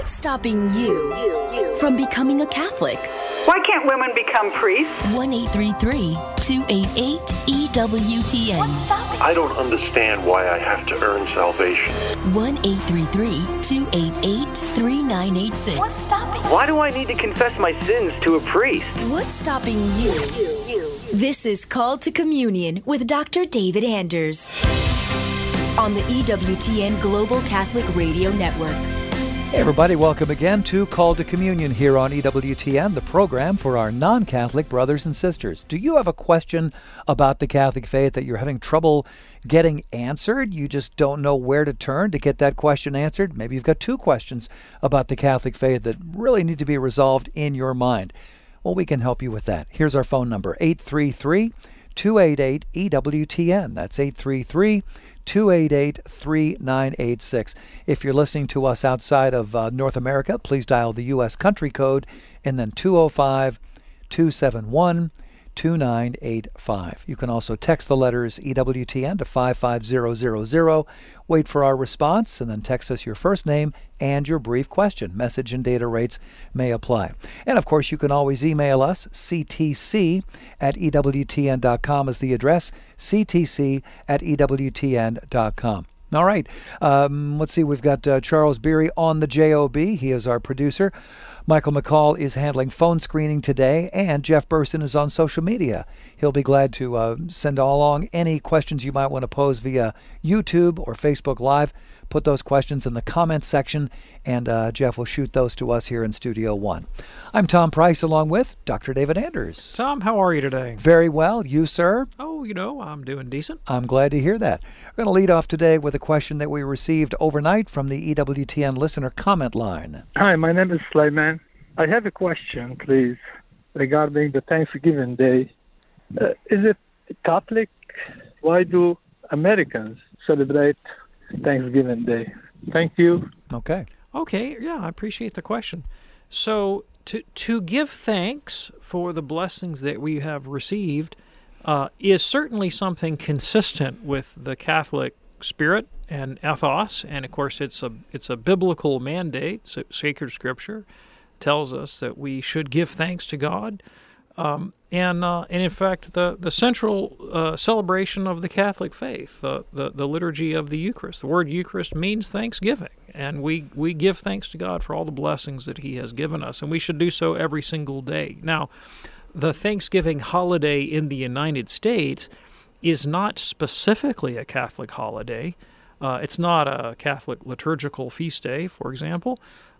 What's stopping you from becoming a Catholic? Why can't women become priests? 1-833-288-EWTN. I don't understand why I have to earn salvation. 1-833-288-3986. What's stopping? Why do I need to confess my sins to a priest? What's stopping you? This is Called to Communion with Dr. David Anders on the EWTN Global Catholic Radio Network. Hey everybody, welcome again to Call to Communion here on EWTN, the program for our non-Catholic brothers and sisters. Do you have a question about the Catholic faith that you're having trouble getting answered? You just don't know where to turn to get that question answered? Maybe you've got two questions about the Catholic faith that really need to be resolved in your mind. Well, we can help you with that. Here's our phone number, 833-288-EWTN. That's 833-288-3986. If you're listening to us outside of North America, please dial the U.S. country code and then 205-271-2985. You can also text the letters EWTN to 55000. Wait for our response and then text us your first name and your brief question. Message and data rates may apply. And of course, you can always email us. ctc@ewtn.com is the address. ctc@ewtn.com. All right. Let's see. We've got Charles Beery on the JOB. He is our producer. Michael McCall is handling phone screening today, and Jeff Burson is on social media. He'll be glad to send along any questions you might want to pose via YouTube or Facebook Live. Put those questions in the comments section, and Jeff will shoot those to us here in Studio One. I'm Tom Price, along with Dr. David Anders. Tom, how are you today? Very well. You, sir? Oh, I'm doing decent. I'm glad to hear that. We're going to lead off today with a question that we received overnight from the EWTN listener comment line. Hi, my name is Slayman. I have a question, please, regarding the Thanksgiving Day. Is it Catholic? Why do Americans celebrate Thanksgiving Day? Thank you. Okay, yeah, I appreciate the question. So to give thanks for the blessings that we have received is certainly something consistent with the Catholic spirit and ethos, and of course it's a biblical mandate. So sacred Scripture tells us that we should give thanks to God. And in fact, the central celebration of the Catholic faith, the liturgy of the Eucharist. The word Eucharist means thanksgiving, and we give thanks to God for all the blessings that He has given us, and we should do so every single day. Now, the Thanksgiving holiday in the United States is not specifically a Catholic holiday. It's not a Catholic liturgical feast day, for example.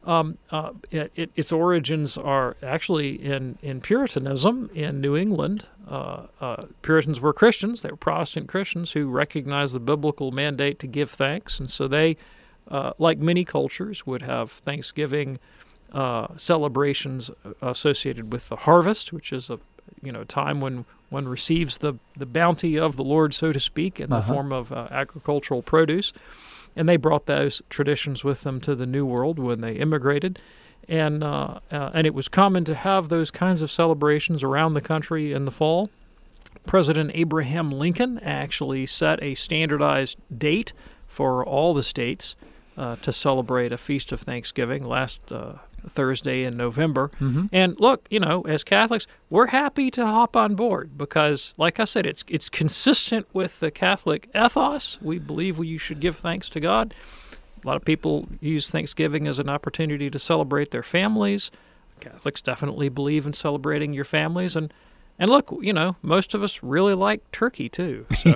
Its origins are actually in Puritanism in New England. Puritans were Christians. They were Protestant Christians who recognized the biblical mandate to give thanks, and so they, like many cultures, would have Thanksgiving celebrations associated with the harvest, which is a time when one receives the bounty of the Lord, so to speak, in the form of agricultural produce. And they brought those traditions with them to the New World when they immigrated. And it was common to have those kinds of celebrations around the country in the fall. President Abraham Lincoln actually set a standardized date for all the states to celebrate a Feast of Thanksgiving last Thursday in November. Mm-hmm. And look, as Catholics, we're happy to hop on board because, like I said, it's consistent with the Catholic ethos. We believe you should give thanks to God. A lot of people use Thanksgiving as an opportunity to celebrate their families. Catholics definitely believe in celebrating your families. And look, most of us really like turkey too. So.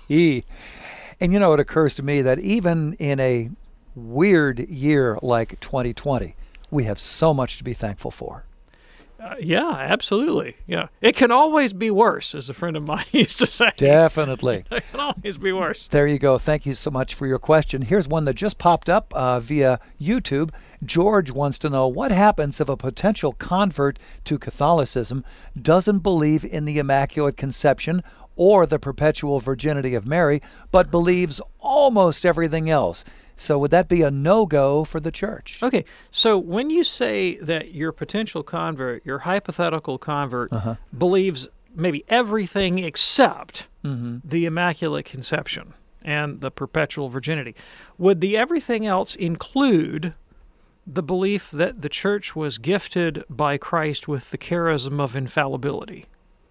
And it occurs to me that even in a weird year like 2020, we have so much to be thankful for. Yeah, absolutely. Yeah, it can always be worse, as a friend of mine used to say. Definitely. It can always be worse. There you go. Thank you so much for your question. Here's one that just popped up via YouTube. George wants to know, what happens if a potential convert to Catholicism doesn't believe in the Immaculate Conception or the perpetual virginity of Mary, but believes almost everything else? So would that be a no-go for the church? Okay, so when you say that your potential convert, your hypothetical convert, believes maybe everything except the Immaculate Conception and the perpetual virginity, would the everything else include the belief that the church was gifted by Christ with the charism of infallibility?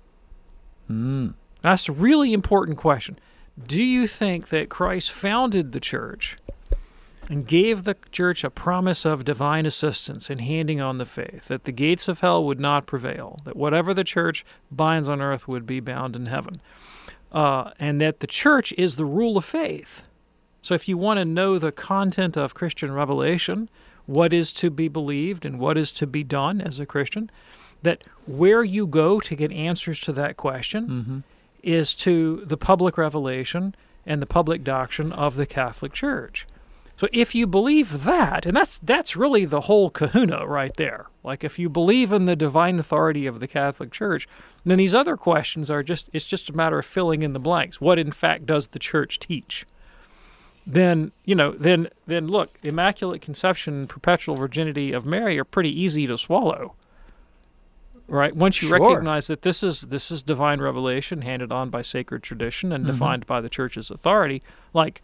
That's a really important question. Do you think that Christ founded the church and gave the church a promise of divine assistance in handing on the faith, that the gates of hell would not prevail, that whatever the church binds on earth would be bound in heaven, and that the church is the rule of faith? So if you want to know the content of Christian revelation, what is to be believed and what is to be done as a Christian, that where you go to get answers to that question is to the public revelation and the public doctrine of the Catholic Church. So if you believe that, and that's really the whole kahuna right there. Like if you believe in the divine authority of the Catholic Church, then these other questions are it's just a matter of filling in the blanks. What in fact does the Church teach? Then look, Immaculate Conception and perpetual virginity of Mary are pretty easy to swallow. Right? Once you recognize that this is divine revelation handed on by sacred tradition and defined by the Church's authority, like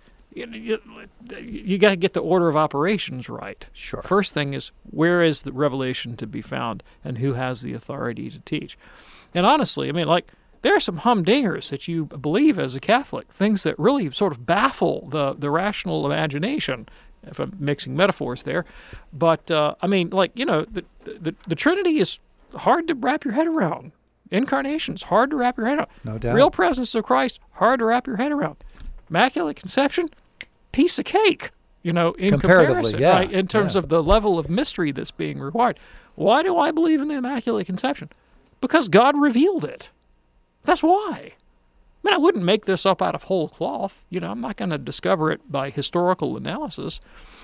you got to get the order of operations right. Sure. First thing is, where is the revelation to be found and who has the authority to teach? And honestly, I mean, like, there are some humdingers that you believe as a Catholic, things that really sort of baffle the rational imagination, if I'm mixing metaphors there. But, I mean, like, the Trinity is hard to wrap your head around. Incarnation's hard to wrap your head around. No doubt. Real presence of Christ, hard to wrap your head around. Immaculate Conception, piece of cake, in comparison, yeah, right? In terms of the level of mystery that's being required. Why do I believe in the Immaculate Conception? Because God revealed it. That's why. I mean, I wouldn't make this up out of whole cloth. I'm not going to discover it by historical analysis.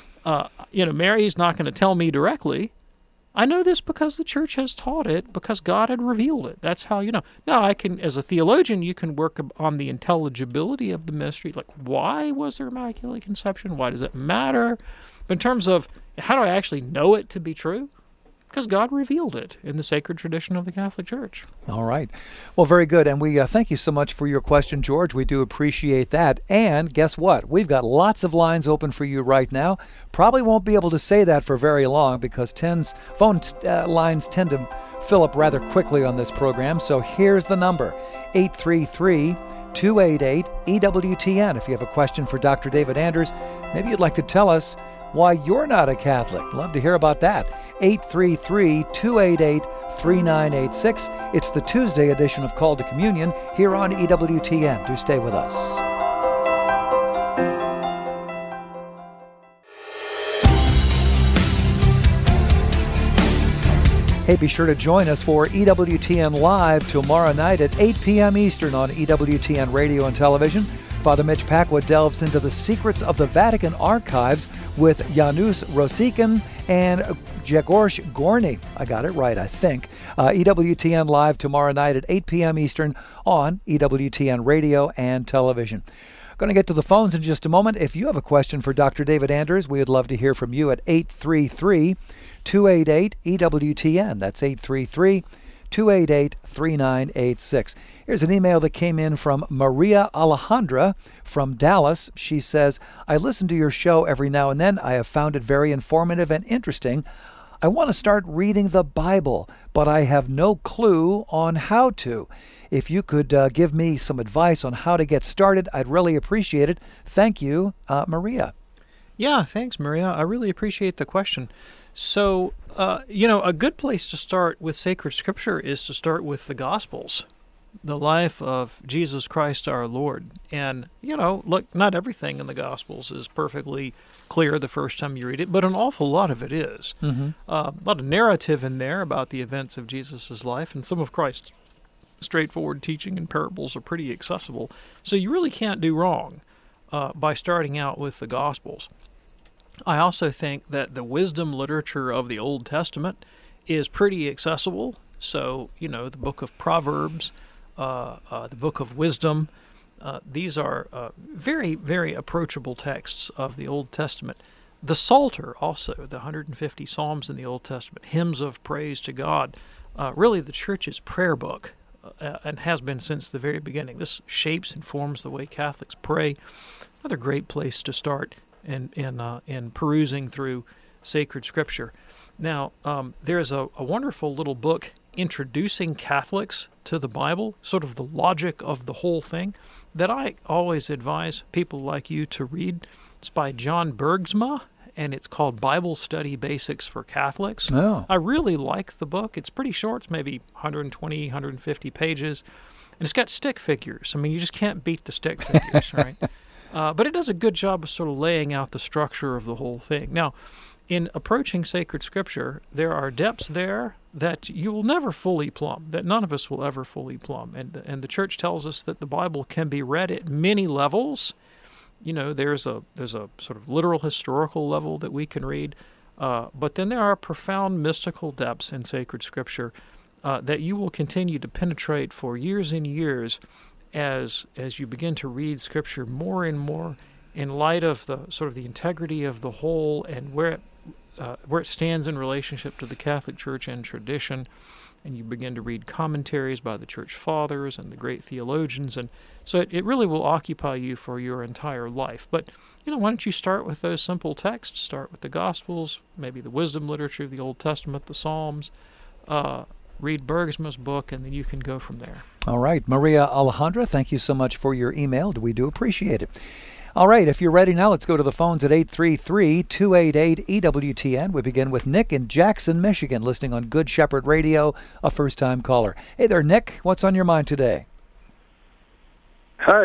Mary's not going to tell me directly. I know this because the Church has taught it, because God had revealed it. That's how you know. Now, I can, as a theologian, you can work on the intelligibility of the mystery. Like, why was there Immaculate Conception? Why does it matter? But in terms of how do I actually know it to be true? Because God revealed it in the sacred tradition of the Catholic Church. All right. Well, very good. And we thank you so much for your question, George. We do appreciate that. And guess what? We've got lots of lines open for you right now. Probably won't be able to say that for very long because phone lines tend to fill up rather quickly on this program. So here's the number, 833-288-EWTN. If you have a question for Dr. David Anders, maybe you'd like to tell us why you're not a Catholic. Love to hear about that. 833-288-3986. It's the Tuesday edition of Call to Communion here on EWTN. Do stay with us. Hey, be sure to join us for EWTN Live tomorrow night at 8 p.m. Eastern on EWTN Radio and Television. Father Mitch Packwood delves into the secrets of the Vatican archives with Janusz Rosikin and Grzegorz Gorny. I got it right, I think. EWTN Live tomorrow night at 8 p.m. Eastern on EWTN Radio and Television. Going to get to the phones in just a moment. If you have a question for Dr. David Anders, we would love to hear from you at 833-288-EWTN. That's 833-288-3986. Here's an email that came in from Maria Alejandra from Dallas. She says, I listen to your show every now and then. I have found it very informative and interesting. I want to start reading the Bible, but I have no clue on how to. If you could give me some advice on how to get started, I'd really appreciate it. Thank you, Maria. Yeah, thanks, Maria. I really appreciate the question. So, a good place to start with sacred scripture is to start with the Gospels, the life of Jesus Christ our Lord. And, look, not everything in the Gospels is perfectly clear the first time you read it, but an awful lot of it is. A lot of narrative in there about the events of Jesus' life, and some of Christ's straightforward teaching and parables are pretty accessible. So you really can't do wrong by starting out with the Gospels. I also think that the wisdom literature of the Old Testament is pretty accessible. So, the book of Proverbs, the book of Wisdom, these are very, very approachable texts of the Old Testament. The Psalter also, the 150 Psalms in the Old Testament, hymns of praise to God, really the Church's prayer book, and has been since the very beginning. This shapes and forms the way Catholics pray. Another great place to start in perusing through sacred scripture. Now, there's a wonderful little book introducing Catholics to the Bible, sort of the logic of the whole thing, that I always advise people like you to read. It's by John Bergsma, and it's called Bible Study Basics for Catholics. Oh. I really like the book. It's pretty short. It's maybe 120, 150 pages. And it's got stick figures. I mean, you just can't beat the stick figures, right? But it does a good job of sort of laying out the structure of the whole thing. Now, in approaching sacred scripture, there are depths there that you will never fully plumb, that none of us will ever fully plumb. And the Church tells us that the Bible can be read at many levels. You know, there's a sort of literal historical level that we can read, but then there are profound mystical depths in sacred scripture that you will continue to penetrate for years and years as you begin to read scripture more and more in light of the sort of the integrity of the whole and where it stands in relationship to the Catholic Church and tradition. And you begin to read commentaries by the Church Fathers and the great theologians, and so it really will occupy you for your entire life. But, you know, why don't you start with those simple texts? Start with the Gospels, maybe the wisdom literature of the Old Testament, the Psalms, read Bergsma's book, and then you can go from there. All right. Maria Alejandra, thank you so much for your email. We do appreciate it. All right, if you're ready now, let's go to the phones at 833-288-EWTN. We begin with Nick in Jackson, Michigan, listening on Good Shepherd Radio, a first-time caller. Hey there, Nick. What's on your mind today? Hi.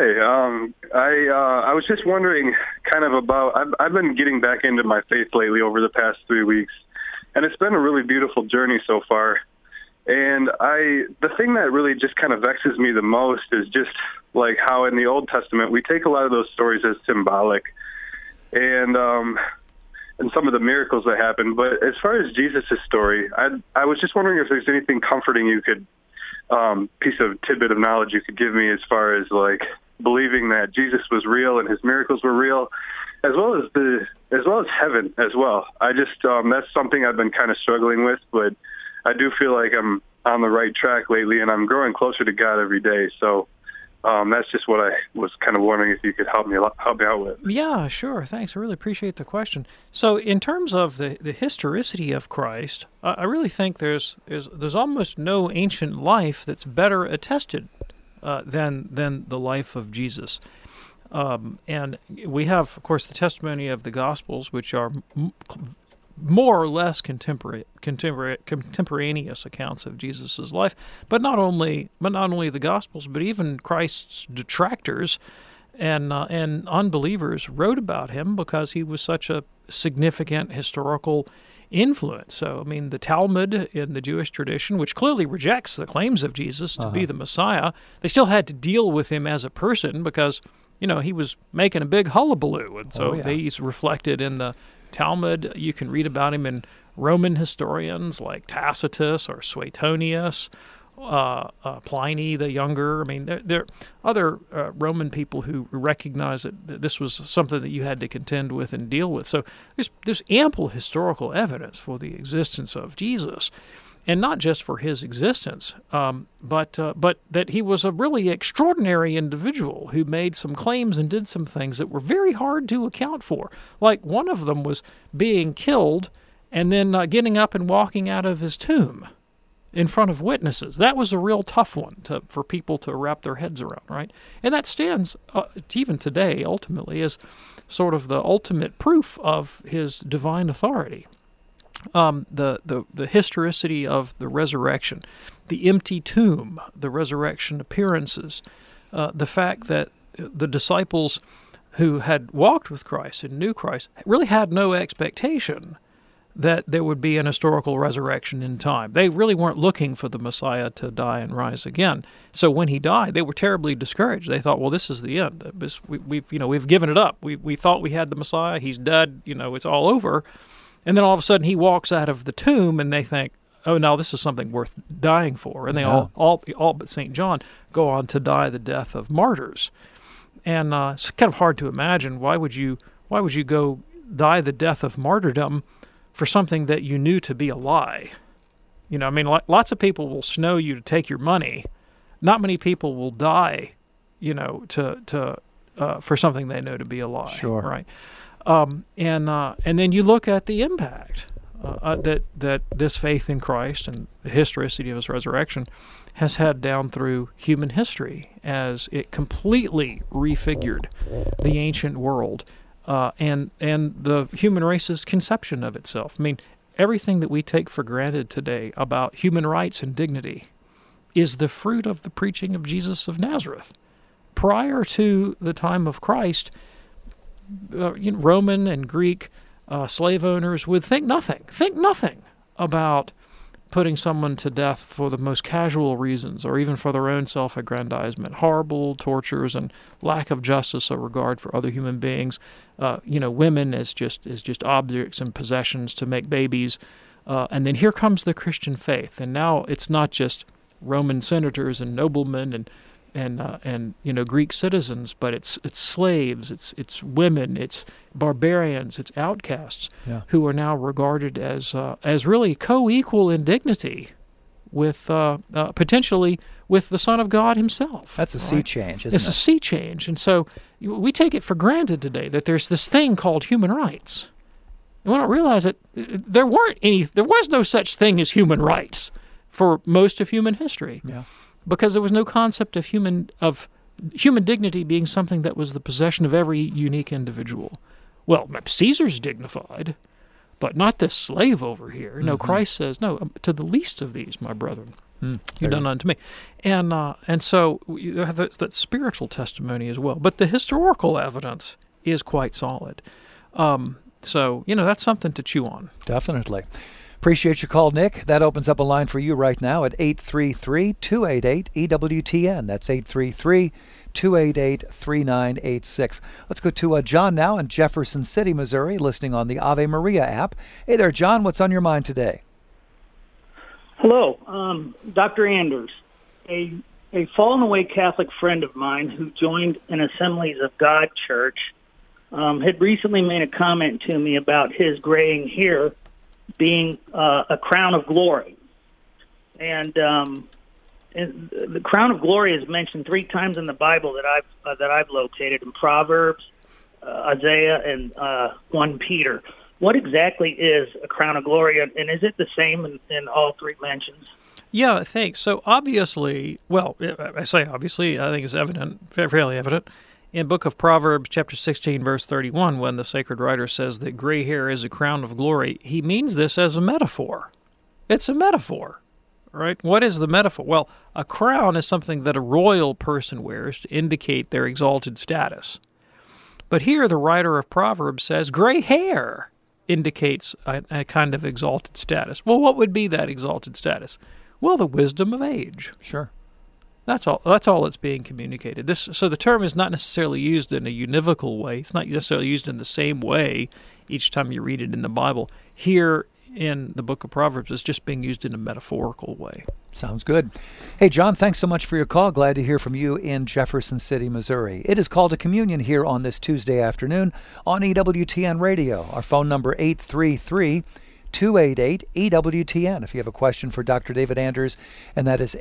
I was just wondering kind of about, I've been getting back into my faith lately over the past 3 weeks, and it's been a really beautiful journey so far. And the thing that really just kind of vexes me the most is just like how in the Old Testament we take a lot of those stories as symbolic, and some of the miracles that happen. But as far as Jesus' story, I was just wondering if there's anything comforting you could, piece of tidbit of knowledge you could give me as far as like believing that Jesus was real and his miracles were real, as well as heaven as well. I just that's something I've been kind of struggling with, but I do feel like I'm on the right track lately, and I'm growing closer to God every day. So that's just what I was kind of wondering if you could help me out with. Yeah, sure. Thanks. I really appreciate the question. So in terms of the historicity of Christ, I really think there's almost no ancient life that's better attested than the life of Jesus. And we have, of course, the testimony of the Gospels, which are more or less contemporaneous accounts of Jesus' life, but not only the Gospels, but even Christ's detractors and unbelievers wrote about him because he was such a significant historical influence. So, I mean, the Talmud in the Jewish tradition, which clearly rejects the claims of Jesus to be the Messiah, they still had to deal with him as a person because, you know, he was making a big hullabaloo, and so he's reflected in the Talmud. You can read about him in Roman historians like Tacitus or Suetonius, Pliny the Younger. I mean, there are other Roman people who recognize that this was something that you had to contend with and deal with. So there's ample historical evidence for the existence of Jesus, and not just for his existence, but that he was a really extraordinary individual who made some claims and did some things that were very hard to account for. Like one of them was being killed and then getting up and walking out of his tomb in front of witnesses. That was a real tough one for people to wrap their heads around, right? And that stands, even today, ultimately, as sort of the ultimate proof of his divine authority. The historicity of the resurrection, the empty tomb, the resurrection appearances, the fact that the disciples who had walked with Christ and knew Christ really had no expectation that there would be an historical resurrection in time. They really weren't looking for the Messiah to die and rise again. So when he died, they were terribly discouraged. They thought, well, this is the end. We've given it up. We thought we had the Messiah. He's dead. It's all over. And then all of a sudden he walks out of the tomb, and they think, oh, now this is something worth dying for. And they all but St. John go on to die the death of martyrs. And it's kind of hard to imagine, why would you go die the death of martyrdom for something that you knew to be a lie? Lots of people will snow you to take your money. Not many people will die, for something they know to be a lie. Sure. Right? And then you look at the impact that this faith in Christ and the historicity of his resurrection has had down through human history, as it completely refigured the ancient world and the human race's conception of itself. I mean, everything that we take for granted today about human rights and dignity is the fruit of the preaching of Jesus of Nazareth. Prior to the time of Christ, Roman and Greek slave owners would think nothing about putting someone to death for the most casual reasons, or even for their own self-aggrandizement. Horrible tortures and lack of justice or regard for other human beings. Women as just objects and possessions to make babies. And then here comes the Christian faith, and now it's not just Roman senators and noblemen and Greek citizens, but it's slaves, it's women, it's barbarians, it's outcasts who are now regarded as really co-equal in dignity with potentially with the Son of God himself. That's a sea change, isn't it? It's a sea change, and so we take it for granted today that there's this thing called human rights. And we don't realize that there was no such thing as human rights for most of human history. Yeah. Because there was no concept of human dignity being something that was the possession of every unique individual. Well, Caesar's dignified, but not this slave over here. No, Christ says, no, to the least of these, my brethren, you've done unto me. And so you have that spiritual testimony as well. But the historical evidence is quite solid. So, that's something to chew on. Definitely. Appreciate your call, Nick. That opens up a line for you right now at 833-288-EWTN. That's 833-288-3986. Let's go to John now in Jefferson City, Missouri, listening on the Ave Maria app. Hey there, John. What's on your mind today? Hello, Dr. Anders. A fallen away Catholic friend of mine who joined an Assemblies of God church had recently made a comment to me about his graying hair being a crown of glory. And the crown of glory is mentioned 3 times in the Bible that I've located, in Proverbs, Isaiah, and 1 Peter. What exactly is a crown of glory, and is it the same in all 3 mentions? Yeah, thanks. So obviously, I say obviously, I think it's evident, fairly evident, in Book of Proverbs, chapter 16, verse 31, when the sacred writer says that gray hair is a crown of glory, he means this as a metaphor. It's a metaphor, right? What is the metaphor? Well, a crown is something that a royal person wears to indicate their exalted status. But here the writer of Proverbs says gray hair indicates a kind of exalted status. Well, what would be that exalted status? Well, the wisdom of age. Sure. That's all that's being communicated. So the term is not necessarily used in a univocal way. It's not necessarily used in the same way each time you read it in the Bible. Here in the book of Proverbs, it's just being used in a metaphorical way. Sounds good. Hey, John, thanks so much for your call. Glad to hear from you in Jefferson City, Missouri. It is Call to Communion here on this Tuesday afternoon on EWTN Radio. Our phone number 833-288-EWTN if you have a question for Dr. David Anders, and that is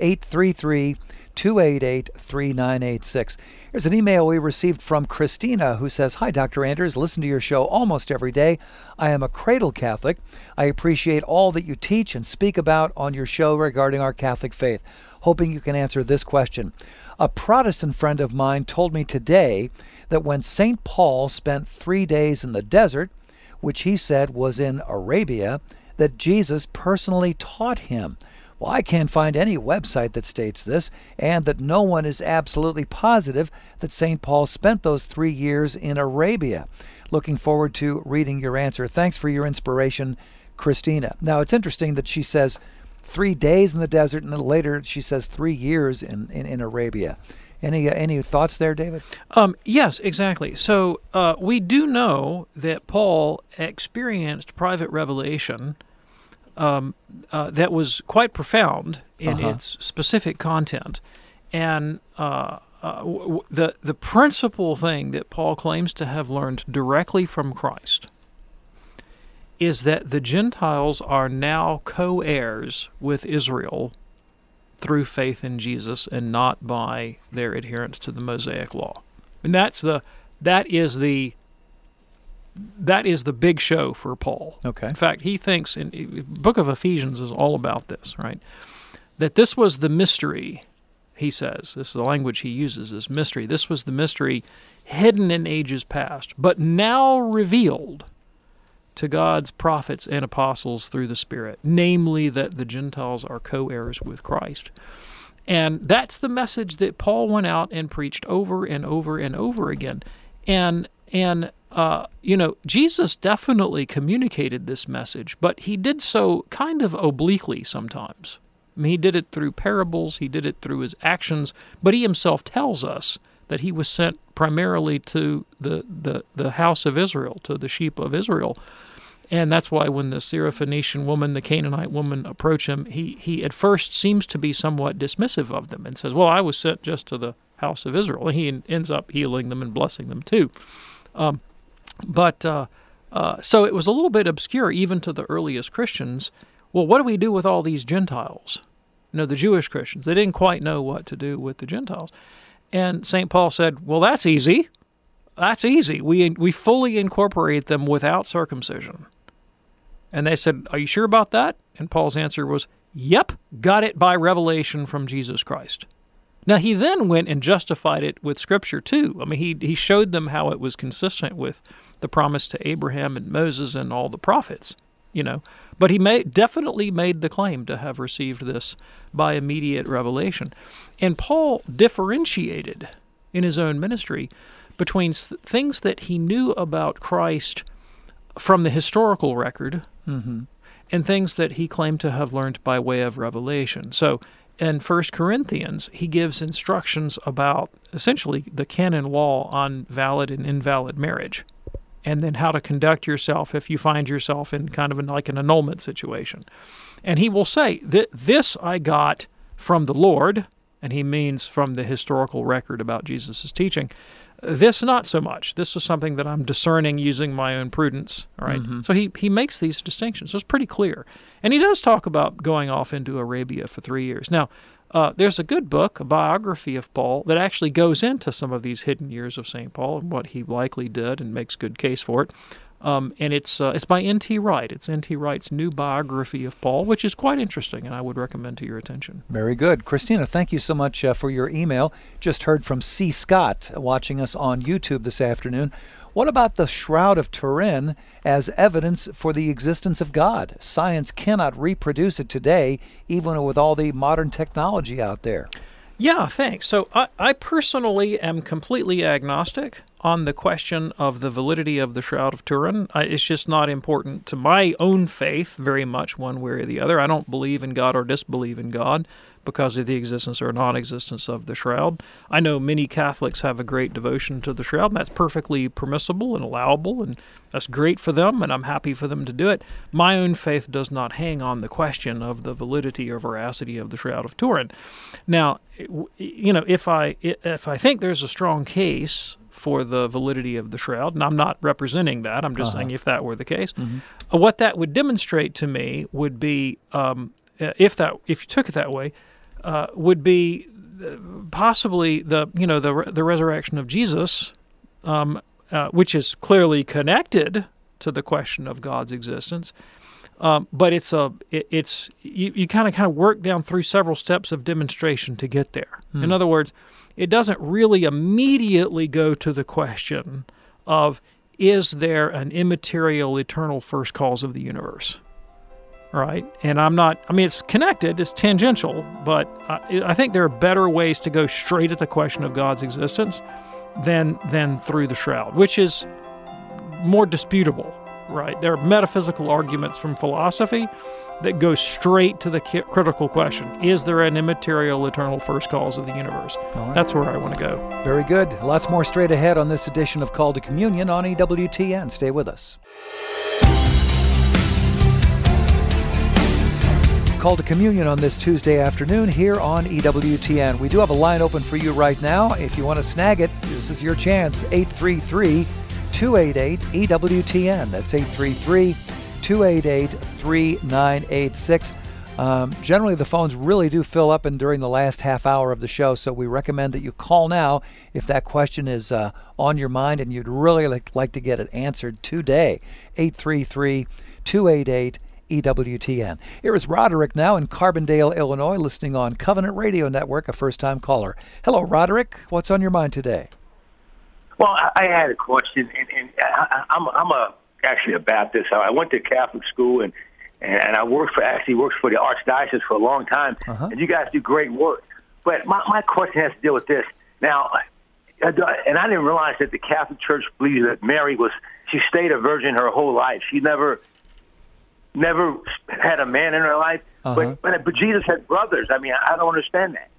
833-288-3986. Here's an email we received from Christina who says, "Hi, Dr. Anders. Listen to your show almost every day. I am a cradle Catholic. I appreciate all that you teach and speak about on your show regarding our Catholic faith. Hoping you can answer this question. A Protestant friend of mine told me today that when St. Paul spent 3 days in the desert, which he said was in Arabia, that Jesus personally taught him. Well, I can't find any website that states this, and that no one is absolutely positive that St. Paul spent those 3 years in Arabia. Looking forward to reading your answer. Thanks for your inspiration, Christina." Now, it's interesting that she says 3 days in the desert, and then later she says 3 years in Arabia. Any thoughts there, David? Yes, exactly. So we do know that Paul experienced private revelation that was quite profound in its specific content. And the principal thing that Paul claims to have learned directly from Christ is that the Gentiles are now co-heirs with Israel through faith in Jesus and not by their adherence to the Mosaic law. And that is the that is the big show for Paul. Okay. In fact, he thinks, in the book of Ephesians is all about this, right? That this was the mystery, he says. This is the language he uses, is mystery. This was the mystery hidden in ages past, but now revealed to God's prophets and apostles through the Spirit, namely that the Gentiles are co-heirs with Christ. And that's the message that Paul went out and preached over and over and over again. And Jesus definitely communicated this message, but he did so kind of obliquely sometimes. I mean, he did it through parables, he did it through his actions, but he himself tells us that he was sent primarily to the house of Israel, to the sheep of Israel. And that's why when the Syrophoenician woman, the Canaanite woman, approach him, he at first seems to be somewhat dismissive of them and says, well, I was sent just to the house of Israel. And he ends up healing them and blessing them too. So it was a little bit obscure even to the earliest Christians. Well, what do we do with all these Gentiles? The Jewish Christians. They didn't quite know what to do with the Gentiles. And St. Paul said, well, that's easy. That's easy. We fully incorporate them without circumcision. And they said, are you sure about that? And Paul's answer was, yep, got it by revelation from Jesus Christ. Now, he then went and justified it with Scripture, too. I mean, he showed them how it was consistent with the promise to Abraham and Moses and all the prophets, But he definitely made the claim to have received this by immediate revelation. And Paul differentiated in his own ministry between things that he knew about Christ from the historical record and things that he claimed to have learned by way of revelation. So in 1 Corinthians, he gives instructions about essentially the canon law on valid and invalid marriage, and then how to conduct yourself if you find yourself in kind of like an annulment situation. And he will say, this I got from the Lord, and he means from the historical record about Jesus' teaching. This not so much. This is something that I'm discerning using my own prudence. All right. So he makes these distinctions. So it's pretty clear. And he does talk about going off into Arabia for 3 years. Now, there's a good book, a biography of Paul, that actually goes into some of these hidden years of St. Paul and what he likely did and makes good case for it. And it's by N.T. Wright. It's N.T. Wright's new biography of Paul, which is quite interesting, and I would recommend to your attention. Very good. Christina, thank you so much for your email. Just heard from C. Scott watching us on YouTube this afternoon. What about the Shroud of Turin as evidence for the existence of God? Science cannot reproduce it today, even with all the modern technology out there. Yeah, thanks. So I personally am completely agnostic on the question of the validity of the Shroud of Turin. It's just not important to my own faith very much one way or the other. I don't believe in God or disbelieve in God because of the existence or non-existence of the Shroud. I know many Catholics have a great devotion to the Shroud, and that's perfectly permissible and allowable, and that's great for them, and I'm happy for them to do it. My own faith does not hang on the question of the validity or veracity of the Shroud of Turin. Now, if I think there's a strong case for the validity of the Shroud, and I'm not representing that, I'm just saying if that were the case, what that would demonstrate to me would be, if you took it that way, would be possibly the resurrection of Jesus, which is clearly connected to the question of God's existence. But you kind of work down through several steps of demonstration to get there. In other words, it doesn't really immediately go to the question of, is there an immaterial, eternal first cause of the universe? Right? And it's connected, it's tangential, but I think there are better ways to go straight at the question of God's existence than through the Shroud, which is more disputable. Right? There are metaphysical arguments from philosophy that go straight to the critical question. Is there an immaterial, eternal first cause of the universe? Right. That's where I want to go. Very good. Lots more straight ahead on this edition of Call to Communion on EWTN. Stay with us. Call to Communion on this Tuesday afternoon here on EWTN. We do have a line open for you right now. If you want to snag it, this is your chance. 833-288-EWTN. That's 833-288-3986. Generally, the phones really do fill up during the last half hour of the show, so we recommend that you call now if that question is on your mind and you'd really like to get it answered today. 833-288-EWTN. Here is Roderick now in Carbondale, Illinois, listening on Covenant Radio Network, a first-time caller. Hello, Roderick. What's on your mind today? Well, I had a question, and I'm actually a Baptist. I went to Catholic school, and I worked for the Archdiocese for a long time, and you guys do great work. But my question has to deal with this. Now, and I didn't realize that the Catholic Church believes that Mary she stayed a virgin her whole life. She never had a man in her life, but Jesus had brothers. I mean, I don't understand that.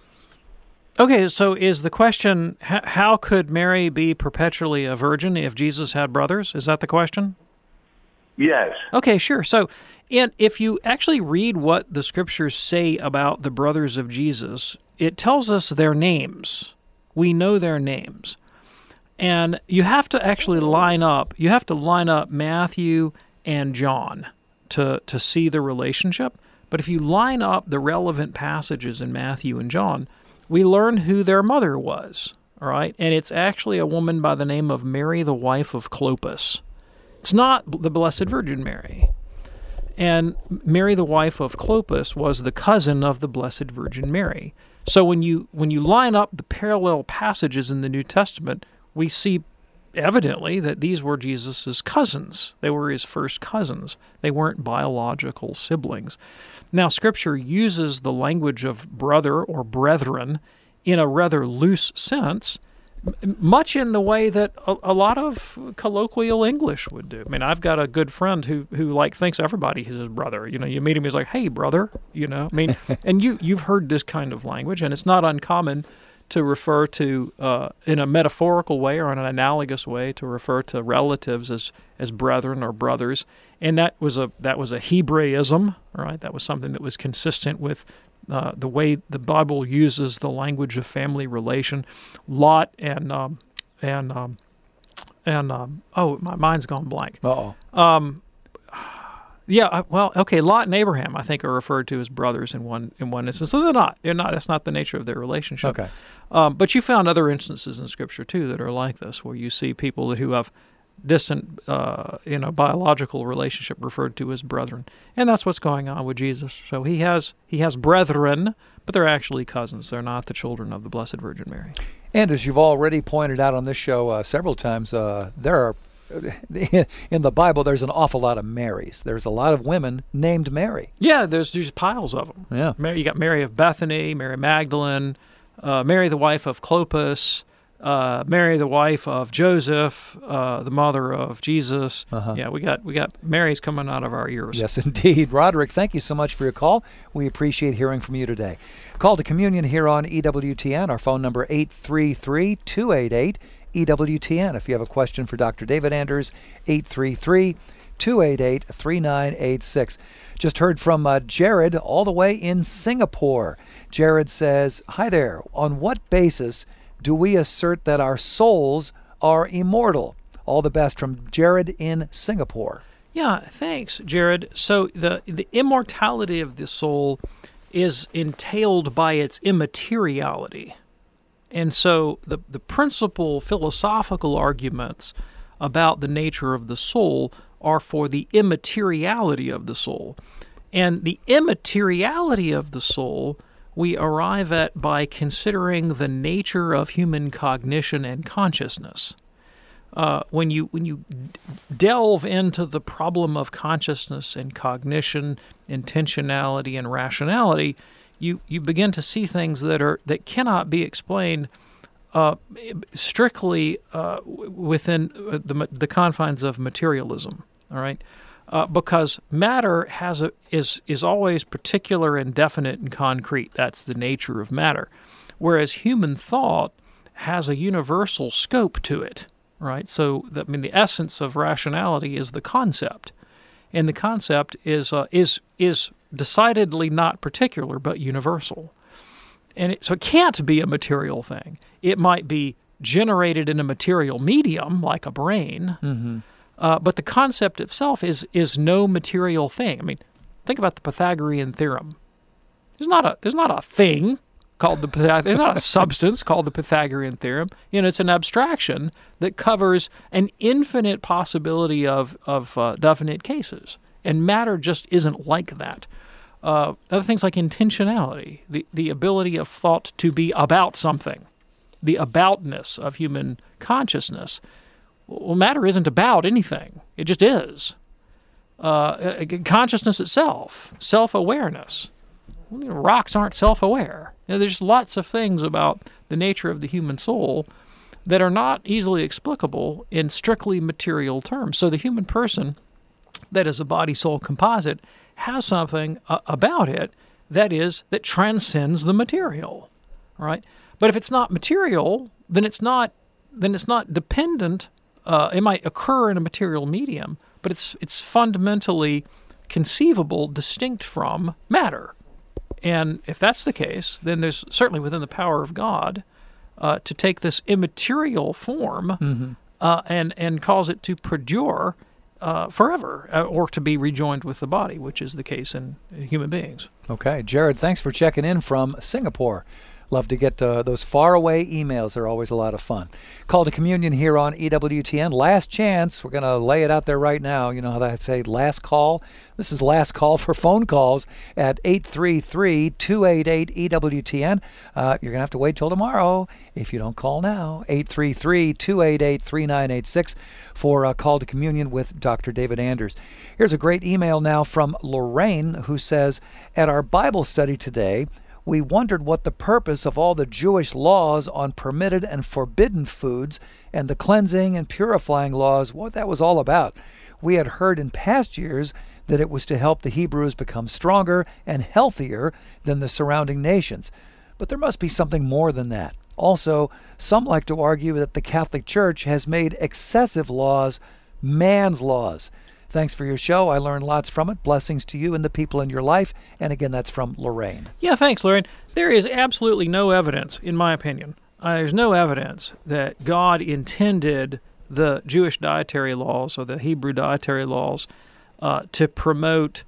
Okay, so is the question, how could Mary be perpetually a virgin if Jesus had brothers? Is that the question? Yes. Okay, sure. So if you actually read what the Scriptures say about the brothers of Jesus, it tells us their names. We know their names. And you have to actually line up Matthew and John to see the relationship. But if you line up the relevant passages in Matthew and John, we learn who their mother was, all right? And it's actually a woman by the name of Mary, the wife of Clopas. It's not the Blessed Virgin Mary. And Mary, the wife of Clopas, was the cousin of the Blessed Virgin Mary. So when you line up the parallel passages in the New Testament, we see evidently that these were Jesus' cousins. They were his first cousins. They weren't biological siblings. Now, Scripture uses the language of brother or brethren in a rather loose sense, much in the way that a lot of colloquial English would do. I mean, I've got a good friend who thinks everybody is his brother. You know, you meet him, he's like, "Hey, brother," you know. I mean, and you've heard this kind of language, and it's not uncommon to refer to, in a metaphorical way or in an analogous way, to refer to relatives as brethren or brothers. And that was a Hebraism, right? That was something that was consistent with the way the Bible uses the language of family relation. Lot and my mind's gone blank. Uh-oh. Lot and Abraham, I think, are referred to as brothers in one instance. So they're not. That's not the nature of their relationship. Okay. But you found other instances in Scripture too that are like this, where you see people who have distant, biological relationship referred to as brethren, and that's what's going on with Jesus. So he has brethren, but they're actually cousins. They're not the children of the Blessed Virgin Mary. And as you've already pointed out on this show several times, there are. In the Bible, there's an awful lot of Marys. There's a lot of women named Mary. Yeah, there's piles of them. Yeah. You got Mary of Bethany, Mary Magdalene, Mary the wife of Clopas, Mary the wife of Joseph, the mother of Jesus. Yeah, we got Marys coming out of our ears. Yes, indeed. Roderick, thank you so much for your call. We appreciate hearing from you today. Call to Communion here on EWTN. Our phone number 833-288-EWTN. If you have a question for Dr. David Anders, 833-288-3986. Just heard from Jared all the way in Singapore. Jared says, "Hi there. On what basis do we assert that our souls are immortal?" All the best from Jared in Singapore. Yeah, thanks, Jared. So the immortality of the soul is entailed by its immateriality. And so the principal philosophical arguments about the nature of the soul are for the immateriality of the soul. And the immateriality of the soul we arrive at by considering the nature of human cognition and consciousness. When you delve into the problem of consciousness and cognition, intentionality and rationality, you begin to see things that cannot be explained strictly within the confines of materialism. All right, because matter is always particular and definite and concrete. That's the nature of matter, whereas human thought has a universal scope to it. Right, so the essence of rationality is the concept, and the concept is decidedly not particular, but universal. And so it can't be a material thing. It might be generated in a material medium, like a brain, but the concept itself is no material thing. I mean, Think about the Pythagorean theorem. There's not a thing called there's not a substance called the Pythagorean theorem. It's an abstraction that covers an infinite possibility of definite cases. And matter just isn't like that. Other things like intentionality, the ability of thought to be about something, the aboutness of human consciousness. Well, matter isn't about anything. It just is. Consciousness itself, self-awareness. Rocks aren't self-aware. There's lots of things about the nature of the human soul that are not easily explicable in strictly material terms. So the human person, that is a body-soul composite, has something about it that transcends the material, right? But if it's not material, then it's not dependent. It might occur in a material medium, but it's fundamentally conceivable, distinct from matter. And if that's the case, then there's certainly within the power of God to take this immaterial form and cause it to perdure forever, or to be rejoined with the body, which is the case in human beings. Okay. Jared, thanks for checking in from Singapore. Love to get those faraway emails. They're always a lot of fun. Call to Communion here on EWTN. Last chance. We're going to lay it out there right now. You know how they say last call? This is last call for phone calls at 833-288-EWTN. You're going to have to wait till tomorrow if you don't call now. 833-288-3986 for a Call to Communion with Dr. David Anders. Here's a great email now from Lorraine, who says, at our Bible study today, we wondered what the purpose of all the Jewish laws on permitted and forbidden foods and the cleansing and purifying laws, what that was all about. We had heard in past years that it was to help the Hebrews become stronger and healthier than the surrounding nations. But there must be something more than that. Also, some like to argue that the Catholic Church has made excessive laws man's laws. Thanks for your show. I learned lots from it. Blessings to you and the people in your life. And again, that's from Lorraine. Yeah, thanks, Lorraine. There is absolutely no evidence, in my opinion. There's no evidence that God intended the Jewish dietary laws or the Hebrew dietary laws to promote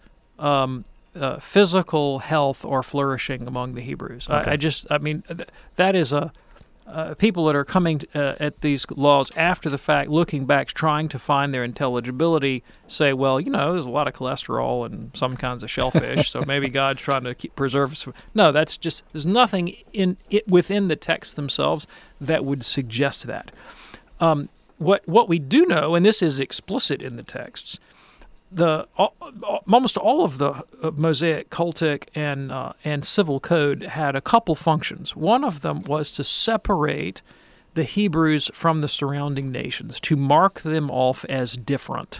physical health or flourishing among the Hebrews. Okay. That is people that are coming at these laws after the fact, looking back, trying to find their intelligibility, say, well, there's a lot of cholesterol and some kinds of shellfish, so maybe God's trying to preserve us. No, that's just, there's nothing in it within the texts themselves that would suggest that. What we do know, and this is explicit in the texts, almost all of the Mosaic, cultic, and civil code had a couple functions. One of them was to separate the Hebrews from the surrounding nations, to mark them off as different.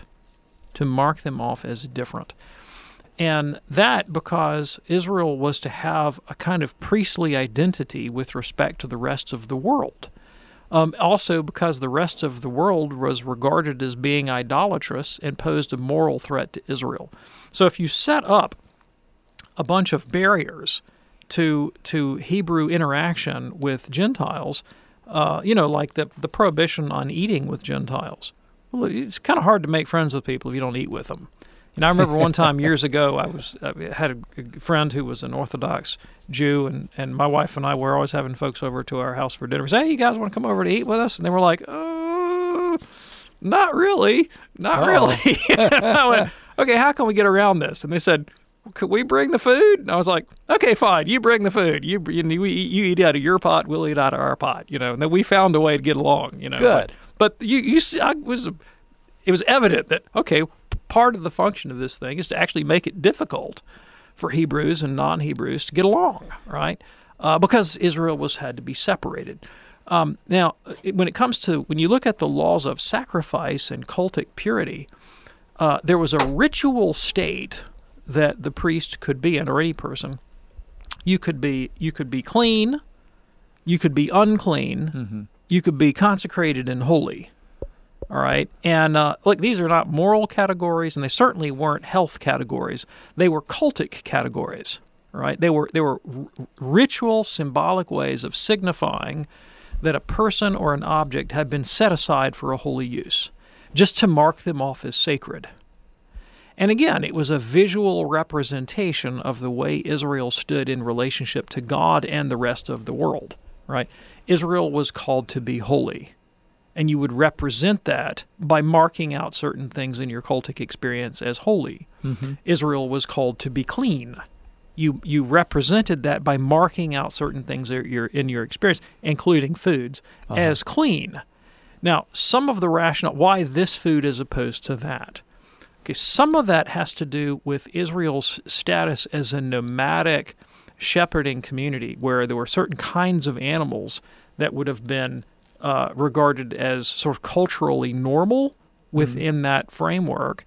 And that because Israel was to have a kind of priestly identity with respect to the rest of the world. Also because the rest of the world was regarded as being idolatrous and posed a moral threat to Israel. So if you set up a bunch of barriers to Hebrew interaction with Gentiles, like the prohibition on eating with Gentiles, well, it's kind of hard to make friends with people if you don't eat with them. I remember one time years ago, I had a friend who was an Orthodox Jew, and my wife and I were always having folks over to our house for dinner. We said, hey, you guys want to come over to eat with us? And they were like, not really. I went, okay, how can we get around this? And they said, could we bring the food? And I was like, okay, fine, you bring the food. You eat out of your pot, we'll eat out of our pot. And then we found a way to get along. Good. But it was evident that, okay, part of the function of this thing is to actually make it difficult for Hebrews and non-Hebrews to get along, right? Because Israel had to be separated. Now, when you look at the laws of sacrifice and cultic purity, there was a ritual state that the priest could be in, or any person. You could be clean, you could be unclean, you could be consecrated and holy. All right, and these are not moral categories, and they certainly weren't health categories. They were cultic categories. Right? They were ritual, symbolic ways of signifying that a person or an object had been set aside for a holy use, just to mark them off as sacred. And again, it was a visual representation of the way Israel stood in relationship to God and the rest of the world, right? Israel was called to be holy, and you would represent that by marking out certain things in your cultic experience as holy. Mm-hmm. Israel was called to be clean. You represented that by marking out certain things in your experience, including foods, as clean. Now, some of the rationale, why this food as opposed to that? Okay, some of that has to do with Israel's status as a nomadic shepherding community where there were certain kinds of animals that would have been regarded as sort of culturally normal within that framework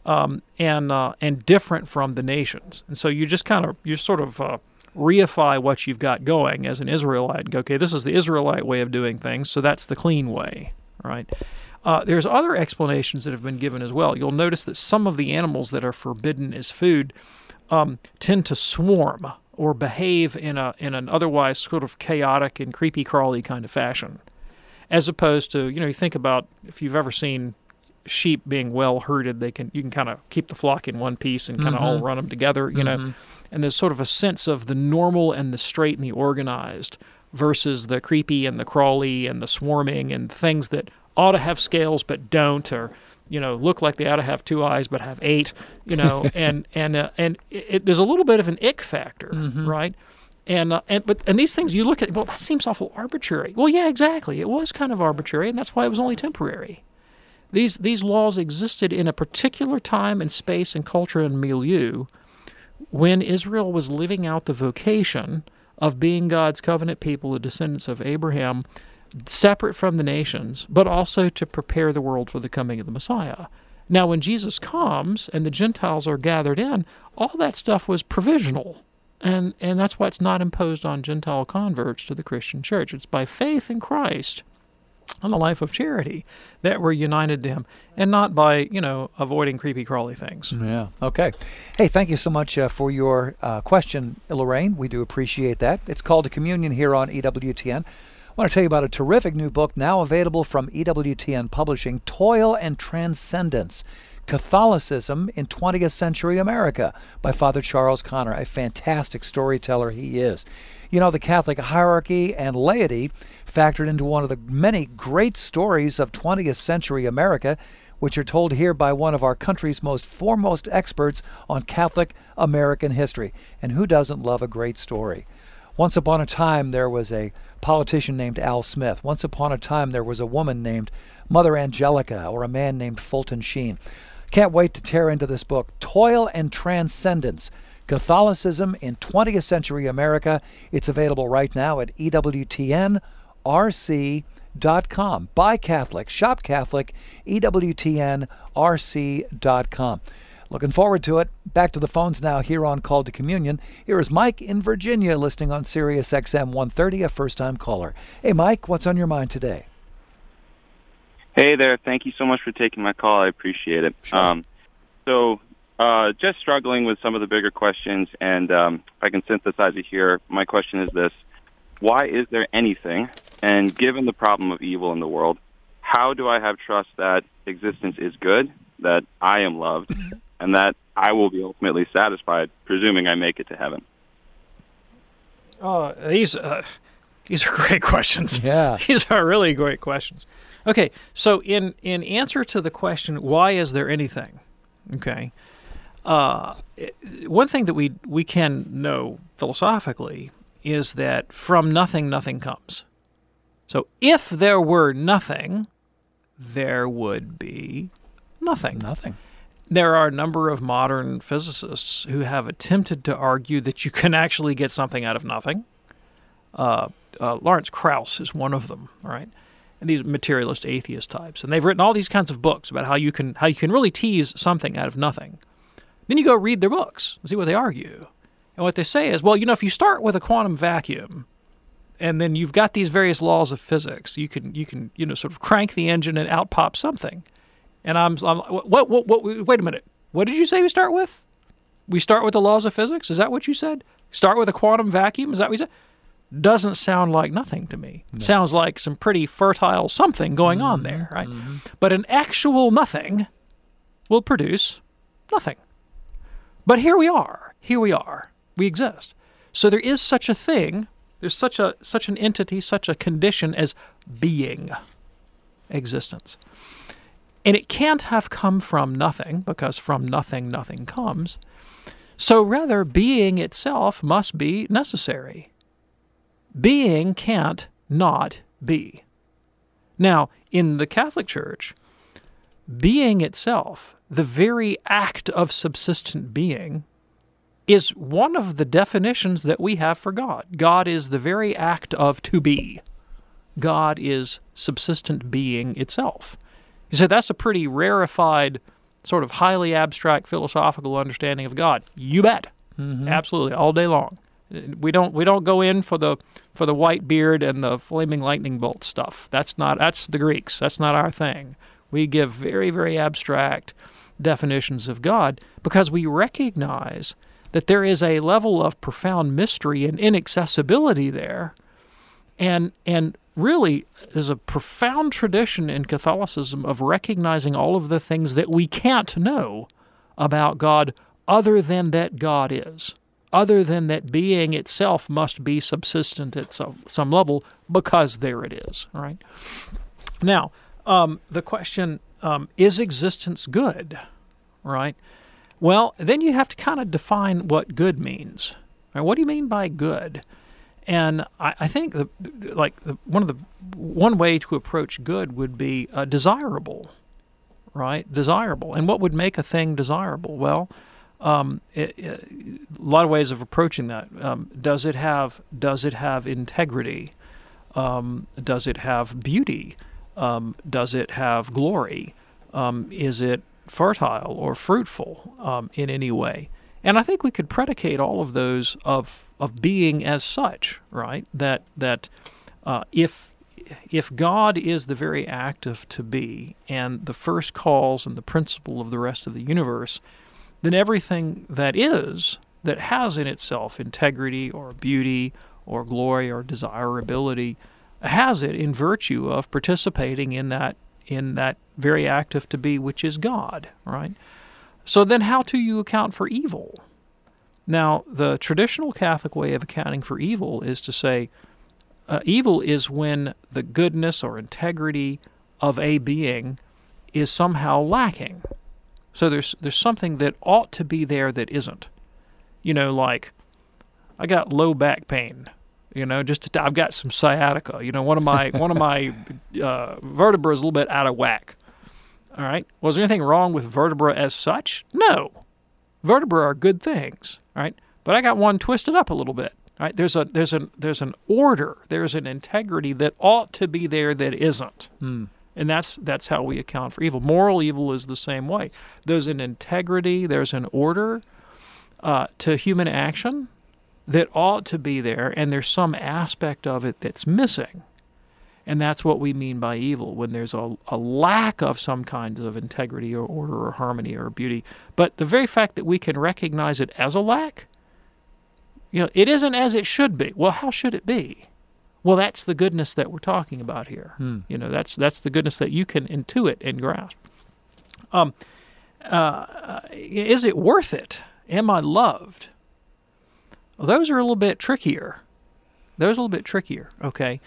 and different from the nations. And so you just sort of reify what you've got going as an Israelite and go, okay, this is the Israelite way of doing things, so that's the clean way, right? There's other explanations that have been given as well. You'll notice that some of the animals that are forbidden as food tend to swarm or behave in an otherwise sort of chaotic and creepy crawly kind of fashion, as opposed to, you think about if you've ever seen sheep being well herded, you can kind of keep the flock in one piece and kind of all run them together, know, and there's sort of a sense of the normal and the straight and the organized versus the creepy and the crawly and the swarming and things that ought to have scales but don't, or look like they ought to have 2 eyes but have 8, and there's a little bit of an ick factor, right? And these things you look at, well, that seems awful arbitrary. Well, yeah, exactly. It was kind of arbitrary, and that's why it was only temporary. These laws existed in a particular time and space and culture and milieu when Israel was living out the vocation of being God's covenant people, the descendants of Abraham, separate from the nations, but also to prepare the world for the coming of the Messiah. Now, when Jesus comes and the Gentiles are gathered in, all that stuff was provisional. And that's why it's not imposed on Gentile converts to the Christian church. It's by faith in Christ and the life of charity that we're united to him, and not by, avoiding creepy crawly things. Yeah, okay. Hey, thank you so much for your question, Lorraine. We do appreciate that. It's Called to Communion here on EWTN. I want to tell you about a terrific new book now available from EWTN Publishing, Toil and Transcendence, Catholicism in 20th Century America by Father Charles Conner, a fantastic storyteller he is. The Catholic hierarchy and laity factored into one of the many great stories of 20th century America, which are told here by one of our country's most foremost experts on Catholic American history. And who doesn't love a great story? Once upon a time, there was a politician named Al Smith. Once upon a time, there was a woman named Mother Angelica, or a man named Fulton Sheen. Can't wait to tear into this book, Toil and Transcendence, Catholicism in 20th Century America. It's available right now at EWTNRC.com. Buy Catholic, shop Catholic, EWTNRC.com. Looking forward to it. Back to the phones now here on Called to Communion. Here is Mike in Virginia listening on Sirius XM 130, a first-time caller. Hey, Mike, what's on your mind today? Hey there. Thank you so much for taking my call. I appreciate it. Sure. Just struggling with some of the bigger questions, and if I can synthesize it here, my question is this. Why is there anything? And given the problem of evil in the world, how do I have trust that existence is good, that I am loved, and that I will be ultimately satisfied, presuming I make it to heaven? These are great questions. Yeah. These are really great questions. Okay, so in answer to the question, why is there anything? Okay, one thing that we can know philosophically is that from nothing, nothing comes. So if there were nothing, there would be nothing. Nothing. There are a number of modern physicists who have attempted to argue that you can actually get something out of nothing. Lawrence Krauss is one of them, right? And these materialist atheist types. And they've written all these kinds of books about how you can really tease something out of nothing. Then you go read their books and see what they argue. And what they say is, well, if you start with a quantum vacuum, and then you've got these various laws of physics, you can sort of crank the engine and out pops something. And I'm wait a minute. What did you say we start with? We start with the laws of physics? Is that what you said? Start with a quantum vacuum? Is that what you said? Doesn't sound like nothing to me. No. Sounds like some pretty fertile something going on there, right? Mm-hmm. But an actual nothing will produce Nothing. But here we are. Here we are. We exist. So there is such a thing. There's such an entity, such a condition as being, existence. And it can't have come from nothing, because from nothing, nothing comes. So rather, being itself must be necessary. Being can't not be. Now, in the Catholic Church, being itself, the very act of subsistent being, is one of the definitions that we have for God. God is the very act of to be. God is subsistent being itself. You say that's a pretty rarefied, sort of highly abstract philosophical understanding of God. You bet. Mm-hmm. Absolutely, all day long. We don't go in for the white beard and the flaming lightning bolt stuff. That's the Greeks. That's not our thing. We give very, very abstract definitions of God because we recognize that there is a level of profound mystery and inaccessibility there, and really there's a profound tradition in Catholicism of recognizing all of the things that we can't know about God other than that God is, other than that being itself must be subsistent at some level, because there it is, right? Now, the question, is existence good, right? Well, then you have to kind of define what good means. Right? What do you mean by good? And I think one way to approach good would be desirable, right? Desirable. And what would make a thing desirable? Well, a lot of ways of approaching that. Does it have integrity? Does it have beauty? Does it have glory? Is it fertile or fruitful in any way? And I think we could predicate all of those of being as such, right? That if God is the very act of to be and the first cause and the principle of the rest of the universe, then everything that has in itself integrity or beauty or glory or desirability has it in virtue of participating in that very act of to be, which is God, right? So then how do you account for evil? Now, the traditional Catholic way of accounting for evil is to say evil is when the goodness or integrity of a being is somehow lacking. So there's something that ought to be there that isn't. Like I got low back pain. I've got some sciatica. One of my vertebrae is a little bit out of whack. All right. Was there anything wrong with vertebra as such? No. Vertebrae are good things. All right. But I got one twisted up a little bit. All right. There's an order. There's an integrity that ought to be there that isn't. And that's how we account for evil. Moral evil is the same way. There's an integrity. There's an order to human action that ought to be there, and there's some aspect of it that's missing. And that's what we mean by evil, when there's a lack of some kinds of integrity or order or harmony or beauty. But the very fact that we can recognize it as a lack, it isn't as it should be. Well, how should it be? Well, that's the goodness that we're talking about here. That's the goodness that you can intuit and grasp. Is it worth it? Am I loved? Well, those are a little bit trickier. Okay?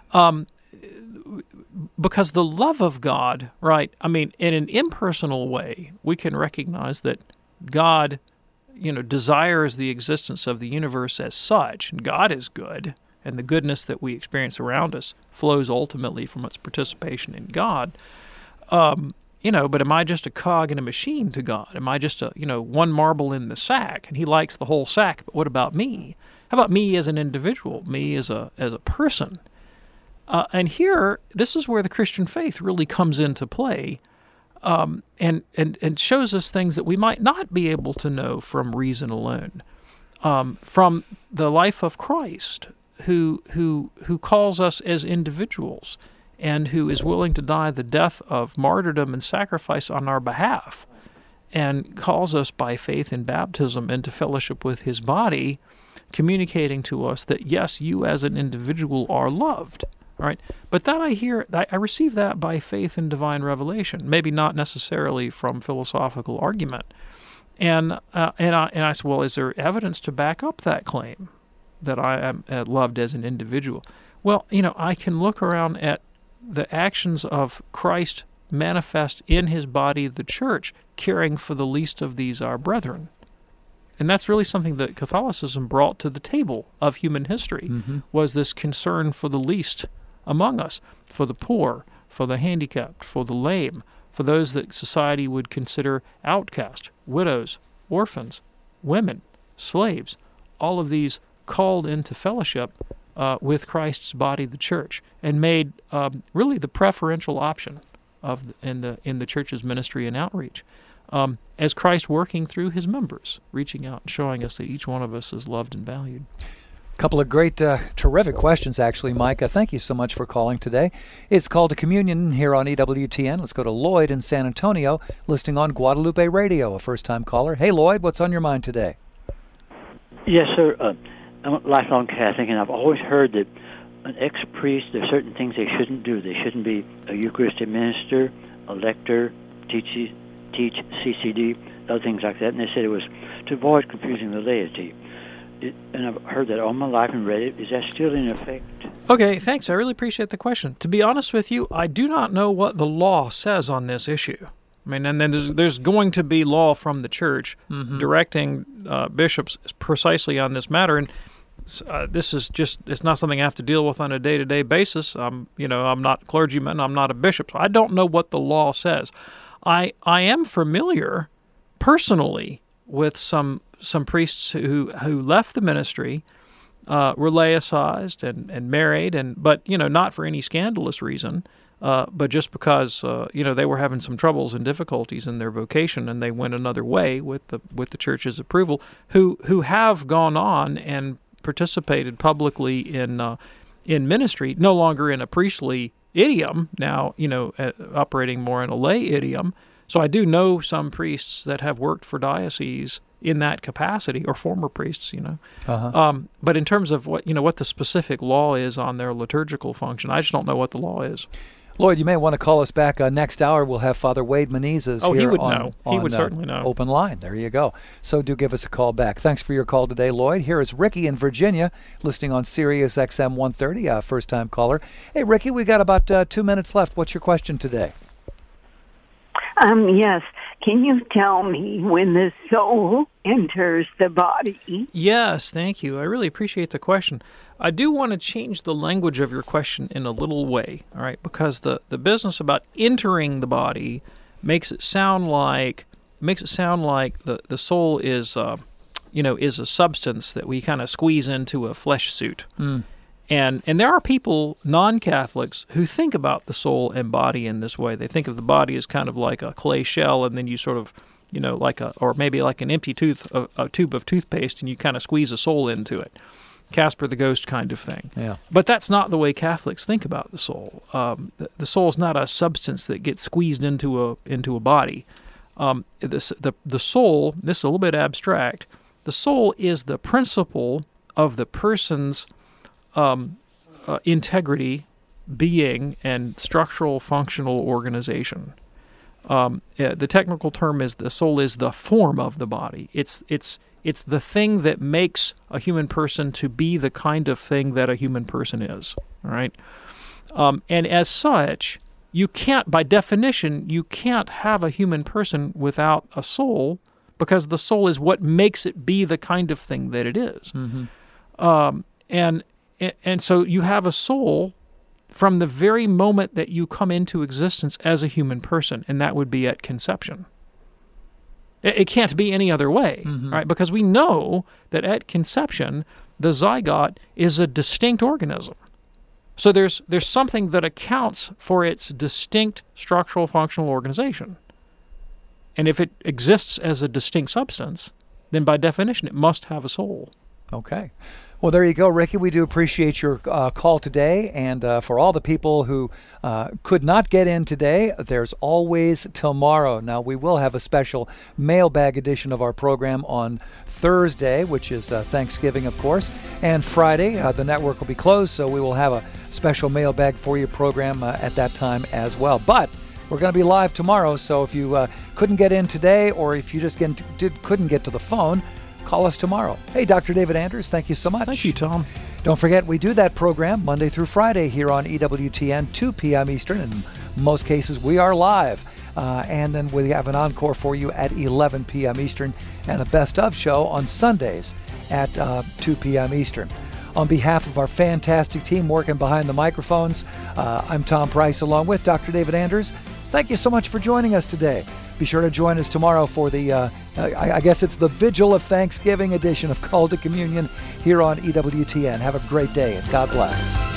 Because the love of God, right, in an impersonal way, we can recognize that God, desires the existence of the universe as such, and God is good, and the goodness that we experience around us flows ultimately from its participation in God. But am I just a cog in a machine to God? Am I just one marble in the sack, and he likes the whole sack, but what about me? How about me as an individual, me as a person? And here, this is where the Christian faith really comes into play, and shows us things that we might not be able to know from reason alone. From the life of Christ, who calls us as individuals, and who is willing to die the death of martyrdom and sacrifice on our behalf, and calls us by faith in baptism into fellowship with his body, communicating to us that, yes, you as an individual are loved. All right, but that I receive that by faith in divine revelation, maybe not necessarily from philosophical argument, And I said, well, is there evidence to back up that claim that I am loved as an individual? Well, I can look around at the actions of Christ manifest in his body, the church, caring for the least of these our brethren. And that's really something that Catholicism brought to the table of human history, was this concern for the least among us, for the poor, for the handicapped, for the lame, for those that society would consider outcast, widows, orphans, women, slaves, all of these called into fellowship with Christ's body, the church, and made really the preferential option in the church's ministry and outreach, as Christ working through his members, reaching out and showing us that each one of us is loved and valued. A couple of great, terrific questions, actually, Micah. Thank you so much for calling today. It's Called to Communion here on EWTN. Let's go to Lloyd in San Antonio, listening on Guadalupe Radio, a first-time caller. Hey, Lloyd, what's on your mind today? Yes, sir. I'm a lifelong Catholic, and I've always heard that an ex-priest, there are certain things they shouldn't do. They shouldn't be a Eucharistic minister, a lector, teach CCD, other things like that. And they said it was to avoid confusing the laity. And I've heard that all my life and read it. Is that still in effect? Okay, thanks. I really appreciate the question. To be honest with you, I do not know what the law says on this issue. I mean, and then there's going to be law from the church directing bishops precisely on this matter. And this is it's not something I have to deal with on a day-to-day basis. I'm not a clergyman. I'm not a bishop. So I don't know what the law says. I am familiar personally with some priests who left the ministry, were laicized and married, but not for any scandalous reason, but just because they were having some troubles and difficulties in their vocation, and they went another way with the church's approval. Who have gone on and participated publicly in ministry, no longer in a priestly idiom, now operating more in a lay idiom. So I do know some priests that have worked for dioceses in that capacity, or former priests, But in terms of what the specific law is on their liturgical function, I just don't know what the law is. Lloyd, you may want to call us back next hour. We'll have Father Wade Menezes here he would on, know. He would certainly know. Open line. There you go. So do give us a call back. Thanks for your call today, Lloyd. Here is Ricky in Virginia, listening on Sirius XM 130, first-time caller. Hey, Ricky, we got about 2 minutes left. What's your question today? Yes. Can you tell me when the soul enters the body? Yes, thank you. I really appreciate the question. I do want to change the language of your question in a little way, all right? Because the business about entering the body makes it sound like the soul is is a substance that we kind of squeeze into a flesh suit. And there are people, non-Catholics, who think about the soul and body in this way. They think of the body as kind of like a clay shell, and then you sort of, or maybe like an empty a tube of toothpaste, and you kind of squeeze a soul into it. Casper the Ghost kind of thing. Yeah. But that's not the way Catholics think about the soul. The soul is not a substance that gets squeezed into a body. The soul, this is a little bit abstract, the soul is the principle of the person's integrity, being, and structural functional organization. The technical term is the soul is the form of the body. It's the thing that makes a human person to be the kind of thing that a human person is. All right, and as such, you can't, by definition, you can't have a human person without a soul, because the soul is what makes it be the kind of thing that it is. And so you have a soul from the very moment that you come into existence as a human person, and that would be at conception. It can't be any other way, right? Because we know that at conception, the zygote is a distinct organism. So there's something that accounts for its distinct structural functional organization. And if it exists as a distinct substance, then by definition, it must have a soul. Okay. Well, there you go, Ricky. We do appreciate your call today. And for all the people who could not get in today, there's always tomorrow. Now, we will have a special mailbag edition of our program on Thursday, which is Thanksgiving, of course. And Friday, the network will be closed, so we will have a special mailbag for you program at that time as well. But We're going to be live tomorrow, so if you couldn't get in today or if you just couldn't get to the phone, call us tomorrow. Hey, Dr. David Anders, thank you so much. Thank you, Tom. Don't forget, we do that program Monday through Friday here on EWTN, 2 p.m. Eastern. In most cases, we are live. And then we have an encore for you at 11 p.m. Eastern and a best of show on Sundays at 2 p.m. Eastern. On behalf of our fantastic team working behind the microphones, I'm Tom Price along with Dr. David Anders. Thank you so much for joining us today. Be sure to join us tomorrow for the, I guess it's the Vigil of Thanksgiving edition of Call to Communion here on EWTN. Have a great day and God bless.